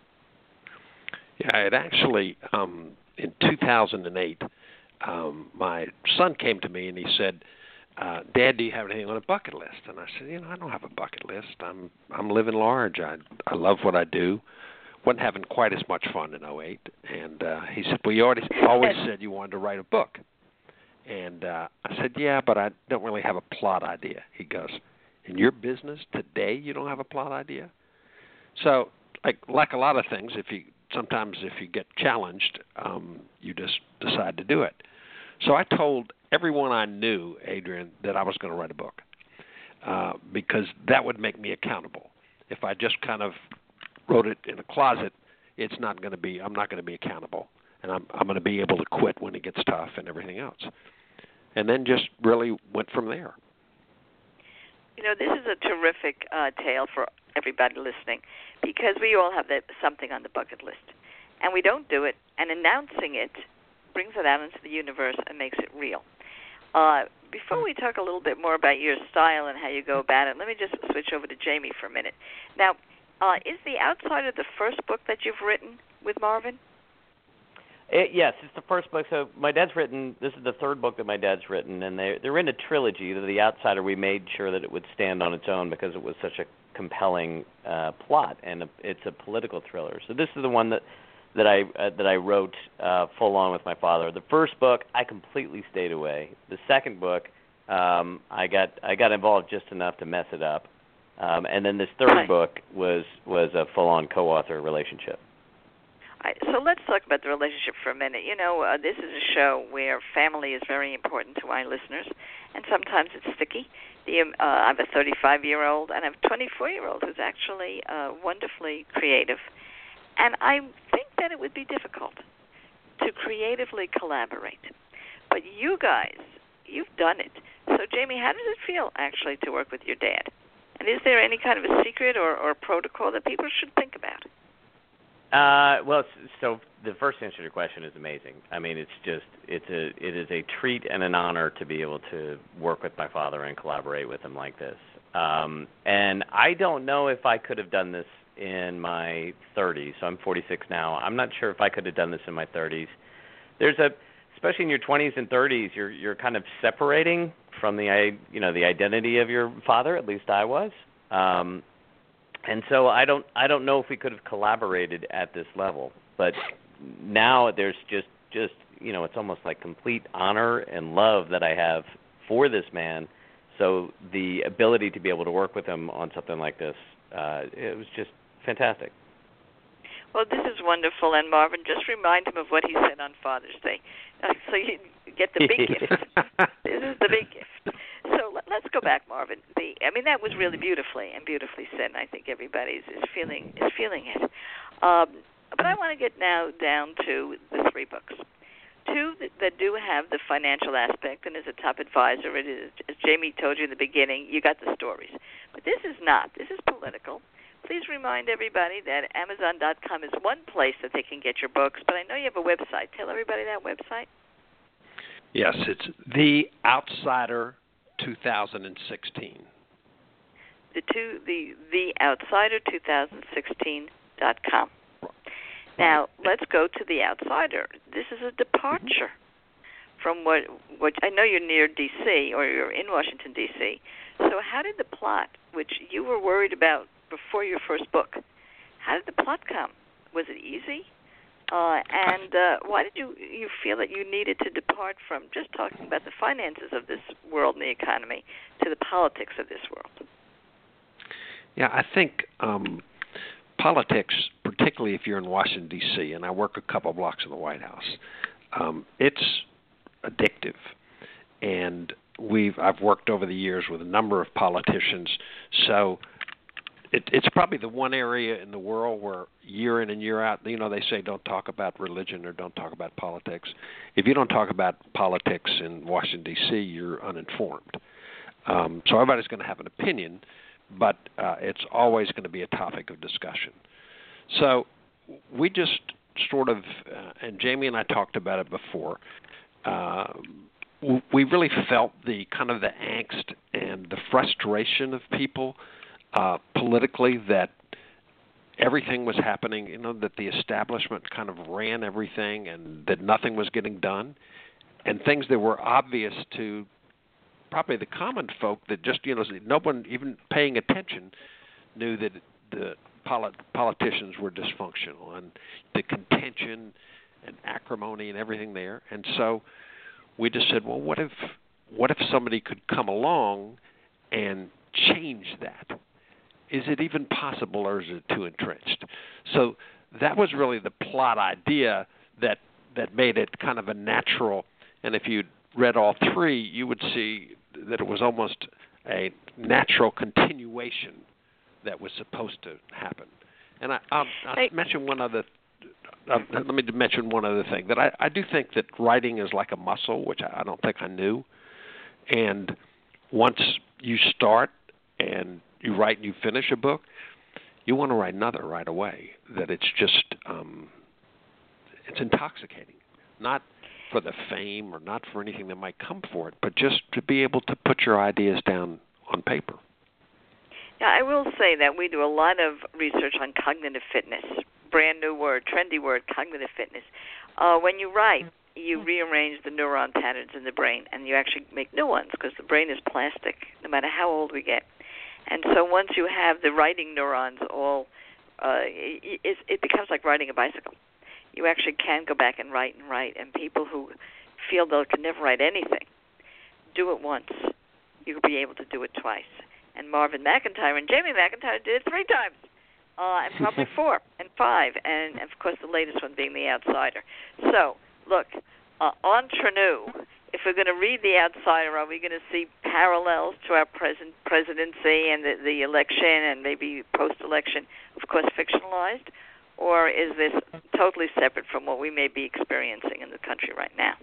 Yeah, it actually um, in two thousand eight. Um, my son came to me and he said, uh, "Dad, do you have anything on a bucket list?" And I said, "You know, I don't have a bucket list. I'm I'm living large. I I love what I do. Wasn't having quite as much fun in oh eight." And uh, he said, "Well, you already always said you wanted to write a book." And uh, I said, "Yeah, but I don't really have a plot idea." He goes, "In your business today, you don't have a plot idea?" So, like like a lot of things, if you sometimes if you get challenged, um, you just decide to do it. So I told everyone I knew, Adrian, that I was going to write a book uh, because that would make me accountable. If I just kind of wrote it in a closet, it's not going to be. I'm not going to be accountable, and I'm I'm going to be able to quit when it gets tough and everything else. And then just really went from there. You know, this is a terrific uh, tale for everybody listening because we all have that something on the bucket list, and we don't do it, and announcing it brings it out into the universe and makes it real. Uh, before we talk a little bit more about your style and how you go about it, let me just switch over to Jamie for a minute. Now, uh, is The Outsider the first book that you've written with Marvin? It, yes, it's the first book. So my dad's written, this is the third book that my dad's written, and they, they're in a trilogy. The Outsider, we made sure that it would stand on its own because it was such a compelling uh, plot, and a, it's a political thriller. So this is the one that that I uh, that I wrote uh, full on with my father. The first book, I completely stayed away. The second book, um, I got I got involved just enough to mess it up, um, and then this third right. book was was a full on co-author relationship. I, so let's talk about the relationship for a minute. You know, uh, this is a show where family is very important to my listeners, and sometimes it's sticky. The, um, uh, I have a thirty-five-year-old and I have a twenty-four-year-old who's actually uh, wonderfully creative. And I think that it would be difficult to creatively collaborate. But you guys, you've done it. So, Jamie, how does it feel, actually, to work with your dad? And is there any kind of a secret or, or protocol that people should think about? Uh, well, so the first answer to your question is amazing. I mean, it's just, it's a, it is a treat and an honor to be able to work with my father and collaborate with him like this. Um, and I don't know if I could have done this in my thirties. So I'm forty-six now. I'm not sure if I could have done this in my thirties. There's a, especially in your twenties and thirties, you're you're kind of separating from the, you know, the identity of your father. At least I was. Um, and so I don't I don't know if we could have collaborated at this level. But now there's just just you know, it's almost like complete honor and love that I have for this man. So the ability to be able to work with him on something like this, uh, it was just fantastic. Well, this is wonderful, and Marvin, just remind him of what he said on Father's Day, uh, so you get the big gift. This is the big gift. So let, let's go back, Marvin. The, I mean, that was really beautifully and beautifully said, and I think everybody is, is feeling is feeling it. Um, but I want to get now down to the three books. Two that, that do have the financial aspect, and as a top advisor, it is, as Jamie told you in the beginning, you got the stories. But this is not. This is political. Please remind everybody that Amazon dot com is one place that they can get your books, but I know you have a website. Tell everybody that website. Yes, it's The Outsider two thousand sixteen. The two the the Outsider two thousand sixteen dot com. Now let's go to The Outsider. This is a departure from what what I know you're near D C or you're in Washington D C. So how did the plot, which you were worried about before your first book, how did the plot come? Was it easy? Uh, and uh, why did you you feel that you needed to depart from just talking about the finances of this world and the economy to the politics of this world? Yeah, I think um, politics, particularly if you're in Washington, D C, and I work a couple blocks from the White House, um, it's addictive. And we've I've worked over the years with a number of politicians, so It, it's probably the one area in the world where year in and year out, you know, they say don't talk about religion or don't talk about politics. If you don't talk about politics in Washington, D C, you're uninformed. Um, so everybody's going to have an opinion, but uh, it's always going to be a topic of discussion. So we just sort of, uh, and Jamie and I talked about it before, uh, we really felt the kind of the angst and the frustration of people Uh, politically, that everything was happening, you know, that the establishment kind of ran everything and that nothing was getting done, and things that were obvious to probably the common folk that just, you know, no one even paying attention knew that the polit- politicians were dysfunctional and the contention and acrimony and everything there. And so we just said, well, what if what if somebody could come along and change that? Is it even possible, or is it too entrenched? So that was really the plot idea that that made it kind of a natural. And if you read all three, you would see that it was almost a natural continuation that was supposed to happen. And I, I'll, I'll hey. mention one other. Uh, let me mention one other thing that I, I do think that writing is like a muscle, which I, I don't think I knew. And once you start and you write and you finish a book, you want to write another right away. That it's just, um, it's intoxicating. Not for the fame or not for anything that might come for it, but just to be able to put your ideas down on paper. Yeah, I will say that we do a lot of research on cognitive fitness. Brand new word, trendy word, cognitive fitness. Uh, when you write, you rearrange the neuron patterns in the brain, and you actually make new ones because the brain is plastic, no matter how old we get. And so once you have the writing neurons all, uh, it, it becomes like riding a bicycle. You actually can go back and write and write, and people who feel they can never write anything, do it once. You'll be able to do it twice. And Marvin McIntyre and Jamie McIntyre did it three times, uh, and probably four and five, and, and, of course, the latest one being The Outsider. So, look, uh, entre nous, if we're going to read The Outsider, are we going to see parallels to our present presidency and the, the election and maybe post-election, of course, fictionalized? Or is this totally separate from what we may be experiencing in the country right now?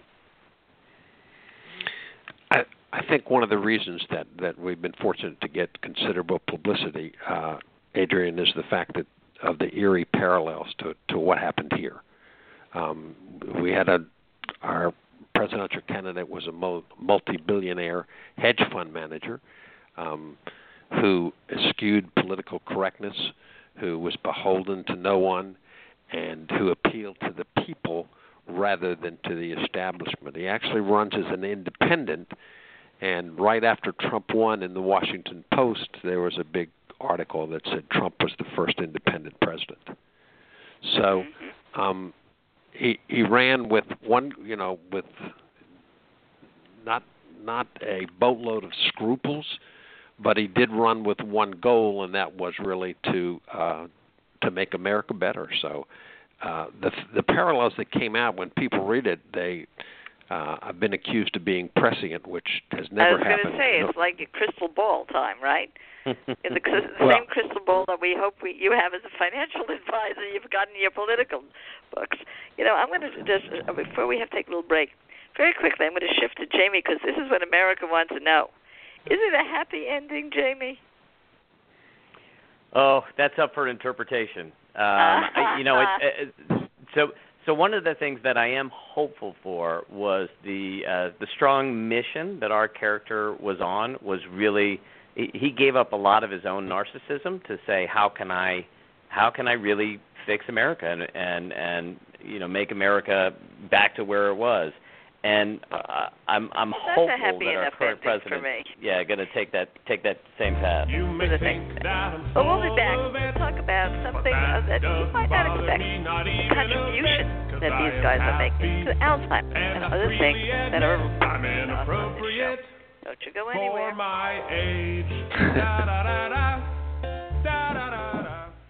I, I think one of the reasons that, that we've been fortunate to get considerable publicity, uh, Adrian, is the fact that of the eerie parallels to, to what happened here. Um, we had a our presidential candidate was a multi-billionaire hedge fund manager um, who eschewed political correctness, who was beholden to no one, and who appealed to the people rather than to the establishment. He actually runs as an independent, and right after Trump won in the Washington Post, there was a big article that said Trump was the first independent president. So um, he he ran with one, you know, with not not a boatload of scruples, but he did run with one goal, and that was really to uh, to make America better. So uh, the the parallels that came out when people read it, they uh, I've been accused of being prescient, which has never happened. I was going to say, it's no. like a crystal ball time, right? It's the, the well, same crystal ball that we hope we, you have as a financial advisor you've gotten in your political books. You know, I'm going to just, uh, before we have to take a little break, very quickly I'm going to shift to Jamie because this is what America wants to know. Is it a happy ending, Jamie? Oh, that's up for interpretation. Um, I, you know, it, it, so so one of the things that I am hopeful for was the uh, the strong mission that our character was on was really he gave up a lot of his own narcissism to say how can I how can I really fix America and and, and you know make America back to where it was. And uh, I'm I'm well, hopeful that our current president, yeah, going to take that take that same path. You may think that I'm well, we'll be back. We'll talk about something uh, that you might not expect: the contribution that these guys are making to Alzheimer's and other things that are I'm inappropriate. Don't you go anywhere. For my age. da, da, da, da. Da, da, da,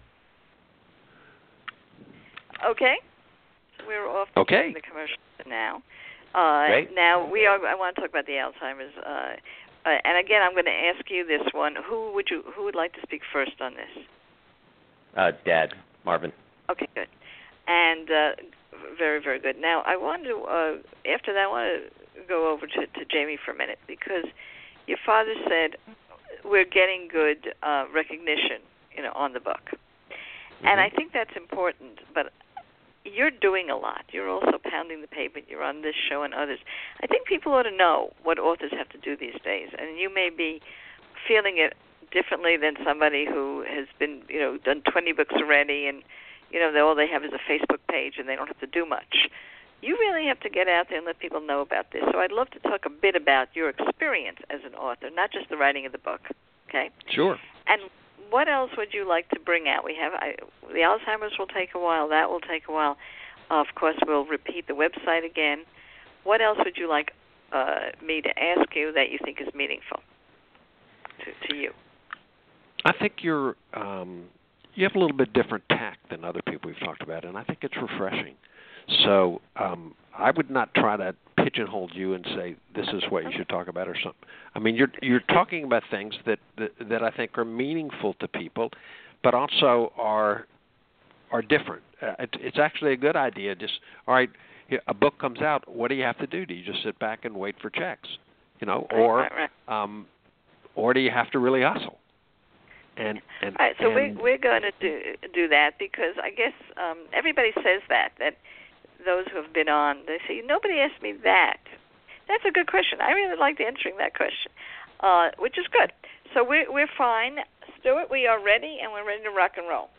da. Okay, so we're off to okay. the commercial now. Uh, Great. Now we are. I want to talk about the Alzheimer's, uh, uh, and again, I'm going to ask you this one: Who would you? Who would like to speak first on this? Uh, Dad, Marvin. Okay, good, and uh, very, very good. Now I want to. Uh, after that, I want to go over to, to Jamie for a minute because your father said we're getting good uh, recognition, you know, on the book, mm-hmm. and I think that's important, but. You're doing a lot. You're also pounding the pavement. You're on this show and others. I think people ought to know what authors have to do these days, and you may be feeling it differently than somebody who has been, you know, done twenty books already, and you know, they, all they have is a Facebook page, and they don't have to do much. You really have to get out there and let people know about this. So I'd love to talk a bit about your experience as an author, not just the writing of the book. Okay? Sure. And what else would you like to bring out? We have I, the Alzheimer's will take a while. That will take a while. Uh, of course, we'll repeat the website again. What else would you like uh, me to ask you that you think is meaningful to, to you? I think you're um, you have a little bit different tact than other people we've talked about, and I think it's refreshing. So um, I would not try to pigeonhole you and say this is what you should talk about or something. I mean, you're you're talking about things that that, that I think are meaningful to people, but also are are different. Uh, it, it's actually a good idea. Just all right, a book comes out. What do you have to do? Do you just sit back and wait for checks, you know, or right, right, right. um, or do you have to really hustle? And, and all right, so and, we we're going to do do that because I guess um, everybody says that that. those who have been on, they say, nobody asked me that. That's a good question. I really liked answering that question, uh, which is good. So we're, we're fine. Stuart, we are ready, and we're ready to rock and roll.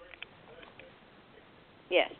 Yes.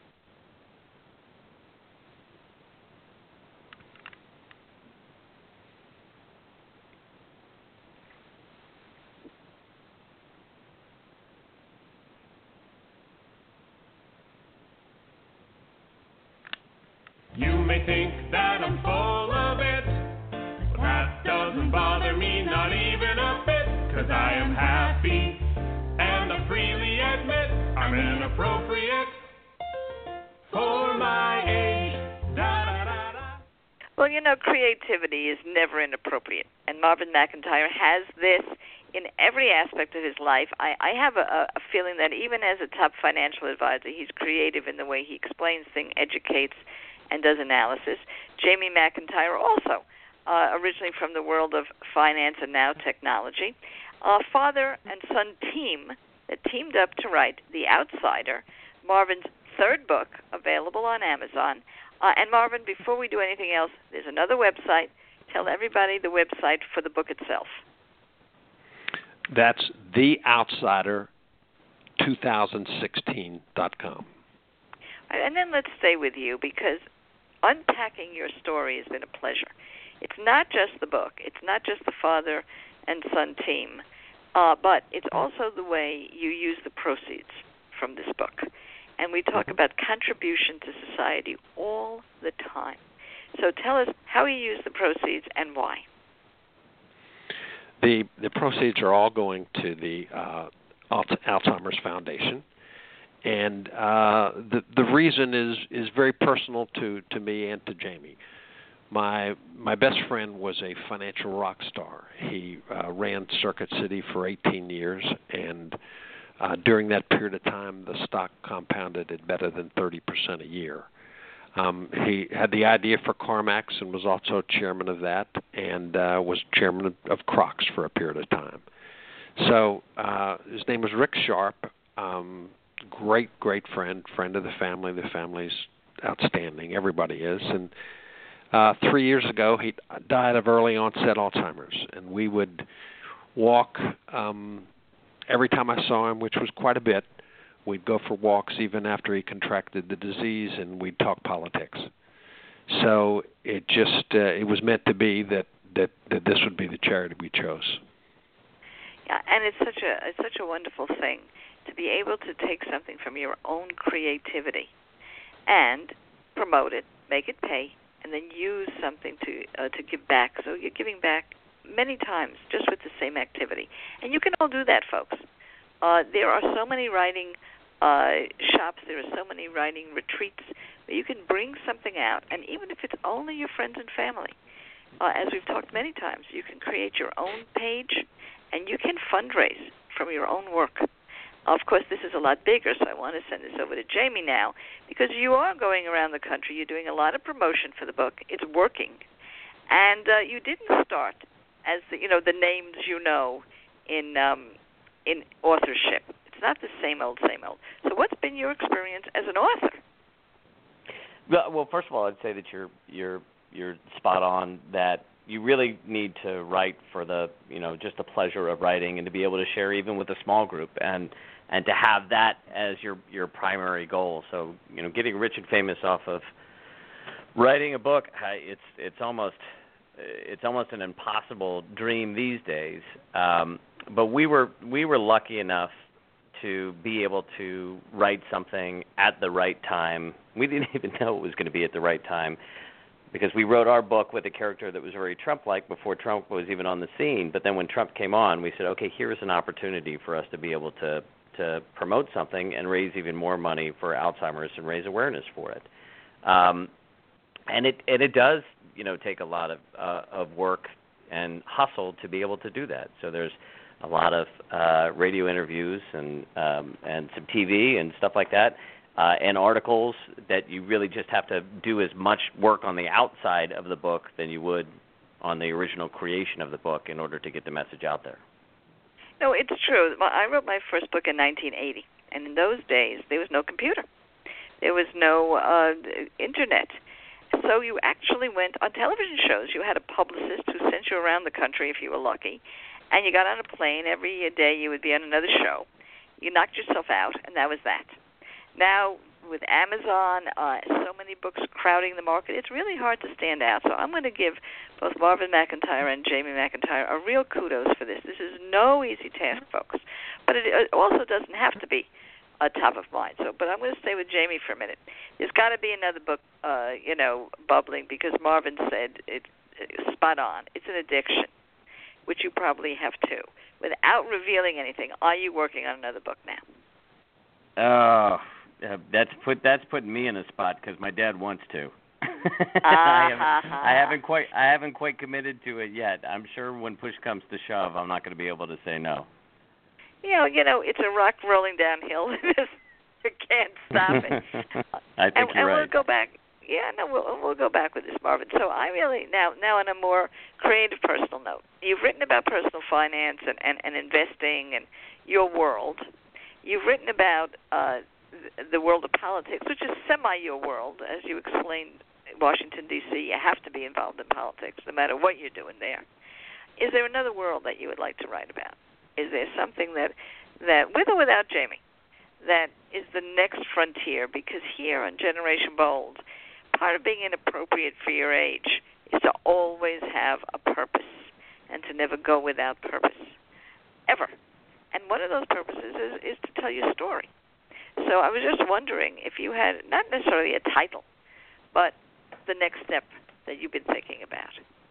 You may think that I'm full of it, but that doesn't bother me, not even a bit, 'cause I am happy, and I freely admit I'm inappropriate for my age. Da, da, da, da. Well, you know, creativity is never inappropriate, and Marvin McIntyre has this in every aspect of his life. I, I have a, a feeling that even as a top financial advisor, he's creative in the way he explains things, educates, and does analysis. Jamie McIntyre also, uh, originally from the world of finance and now technology. A father and son team that teamed up to write The Outsider, Marvin's third book, available on Amazon. Uh, and Marvin, before we do anything else, there's another website. Tell everybody the website for the book itself. That's the outsider two thousand sixteen dot com. And then let's stay with you, because unpacking your story has been a pleasure. It's not just the book. It's not just the father and son team, uh, but it's also the way you use the proceeds from this book. And we talk about contribution to society all the time. So tell us how you use the proceeds and why. The the proceeds are all going to the uh, Alzheimer's Foundation. And uh, the the reason is is very personal to, to me and to Jamie. My my best friend was a financial rock star. He uh, ran Circuit City for eighteen years, and uh, during that period of time, the stock compounded at better than thirty percent a year. Um, he had the idea for CarMax and was also chairman of that, and uh, was chairman of, of Crocs for a period of time. So uh, his name was Rick Sharp. Um, Great, great friend, friend of the family. The family's outstanding. Everybody is. And uh, three years ago, he died of early onset Alzheimer's. And we would walk um, every time I saw him, which was quite a bit. We'd go for walks even after he contracted the disease, and we'd talk politics. So it just uh, it was meant to be that, that, that this would be the charity we chose. Yeah, and it's such a it's such a wonderful thing to be able to take something from your own creativity and promote it, make it pay, and then use something to uh, to give back. So you're giving back many times just with the same activity. And you can all do that, folks. Uh, there are so many writing uh, shops, there are so many writing retreats where you can bring something out, and even if it's only your friends and family, uh, as we've talked many times, you can create your own page, and you can fundraise from your own work. Of course, this is a lot bigger, so I want to send this over to Jamie now, because you are going around the country. You're doing a lot of promotion for the book. It's working. And uh, you didn't start as, the, you know, the names you know in um, in authorship. It's not the same old, same old. So what's been your experience as an author? Well, first of all, I'd say that you're you're you're spot on that you really need to write for the, you know, just the pleasure of writing and to be able to share even with a small group and and to have that as your your primary goal. So, you know, getting rich and famous off of writing a book, it's it's almost it's almost an impossible dream these days. Um, but we were we were lucky enough to be able to write something at the right time. We didn't even know it was going to be at the right time, because we wrote our book with a character that was very Trump-like before Trump was even on the scene. But then when Trump came on, we said, okay, here's an opportunity for us to be able to, to promote something and raise even more money for Alzheimer's and raise awareness for it. Um, and it and it does, you know, take a lot of uh, of work and hustle to be able to do that. So there's a lot of uh, radio interviews and um, and some T V and stuff like that. Uh, and articles that you really just have to do as much work on the outside of the book than you would on the original creation of the book in order to get the message out there. No, it's true. I wrote my first book in nineteen eighty, and in those days there was no computer. There was no uh, internet. So you actually went on television shows. You had a publicist who sent you around the country if you were lucky, and you got on a plane. Every day you would be on another show. You knocked yourself out, and that was that. Now, with Amazon, uh, so many books crowding the market, it's really hard to stand out. So I'm going to give both Marvin McIntyre and Jamie McIntyre a real kudos for this. This is no easy task, folks. But it also doesn't have to be a top of mind. So, but I'm going to stay with Jamie for a minute. There's got to be another book, uh, you know, bubbling, because Marvin said it, it spot on. It's an addiction, which you probably have too. Without revealing anything, are you working on another book now? Oh, uh, that's put that's putting me in a spot because my dad wants to. uh-huh. I, haven't, I haven't quite I haven't quite committed to it yet. I'm sure when push comes to shove, I'm not going to be able to say no. You know, you know, it's a rock rolling downhill. You can't stop it. I think and, you're and right. we'll go back. Yeah, no, we'll we'll go back with this, Marvin. So I really now now on a more creative, personal note, you've written about personal finance and, and, and investing and your world. You've written about uh, the world of politics, which is semi your world, as you explained. Washington D C, you have to be involved in politics, no matter what you're doing there. Is there another world that you would like to write about? Is there something that, that with or without Jamie, that is the next frontier? Because here on Generation Bold, part of being inappropriate for your age is to always have a purpose and to never go without purpose, ever. And one of those purposes is, is to tell your story. So I was just wondering if you had, not necessarily a title, but the next step that you've been thinking about.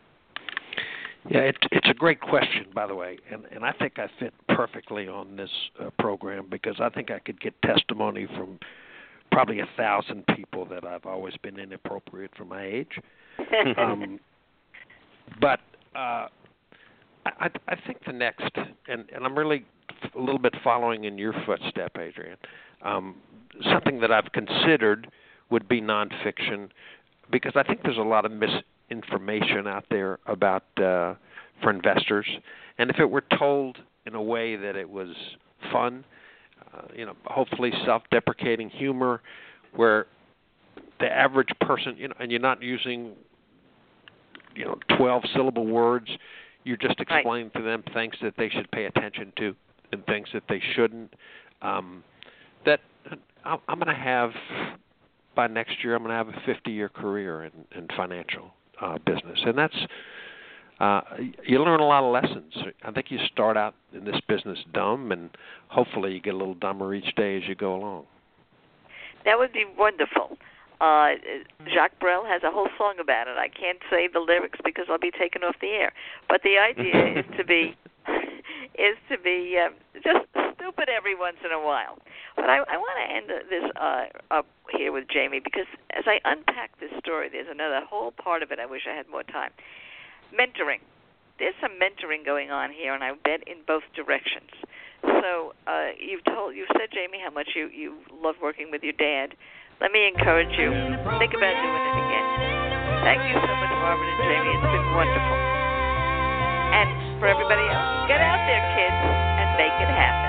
Yeah, it, it's a great question, by the way, and, and I think I fit perfectly on this uh, program because I think I could get testimony from probably a thousand people that I've always been inappropriate for my age. um, but uh, I, I think the next, and, and I'm really a little bit following in your footstep, Adrian, um, something that I've considered would be nonfiction, because I think there's a lot of misinformation out there about uh, for investors, and if it were told in a way that it was fun, uh, you know, hopefully self-deprecating humor, where the average person, you know, and you're not using, you know, twelve-syllable words, you're just explaining right. to them things that they should pay attention to and things that they shouldn't. Um, that I'm, I'm going to have. By next year, I'm going to have a fifty-year career in, in financial uh, business, and that's uh, you learn a lot of lessons. I think you start out in this business dumb, and hopefully you get a little dumber each day as you go along. That would be wonderful. Uh, Jacques Brel has a whole song about it. I can't say the lyrics because I'll be taken off the air, but the idea is to be is to be um, just stupid every once in a while. But I, I want to end this uh, up here with Jamie, because as I unpack this story, there's another whole part of it I wish I had more time. Mentoring. There's some mentoring going on here, and I bet in both directions. So uh, you've told, you've said, Jamie, how much you, you love working with your dad. Let me encourage you. Think about doing it again. Thank you so much, Marvin and Jamie. It's been wonderful. And for everybody else, get out there, kids, and make it happen.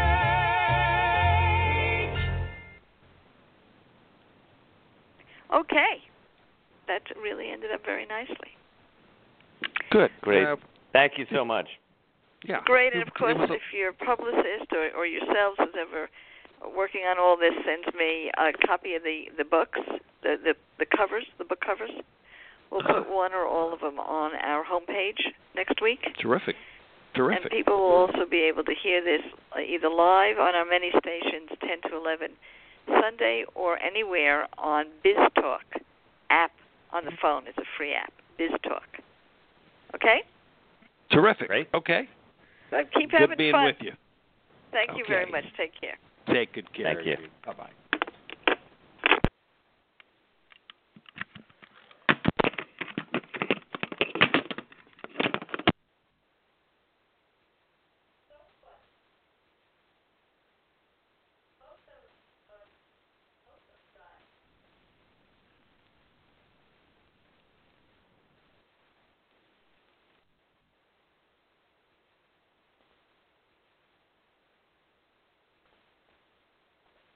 Okay. That really ended up very nicely. Good. Great. Uh, Thank you so much. Yeah. Great. And, of course, if your publicist or, or yourselves who's ever working on all this sends me a copy of the, the books, the, the, the covers, the book covers, we'll put one or all of them on our homepage next week. Terrific. Terrific. And people will also be able to hear this either live on our many stations, ten to eleven Sunday, or anywhere on BizTalk app on the phone. It's a free app, BizTalk. Okay? Terrific. Great. Okay. So keep Good having being fun. with you. Thank you very Okay. much. Take care. Take good care. Thank you. Bye-bye.